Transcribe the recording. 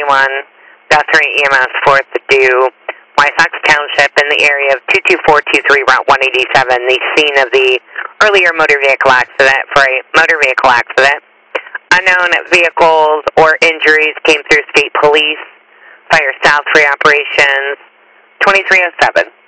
Guthrie EMS 4th due Wysox Township in the area of 22423 Route 187, the scene of the earlier motor vehicle accident for a motor vehicle accident. Unknown vehicles or injuries came through state police. Fire South 3 operations 2307.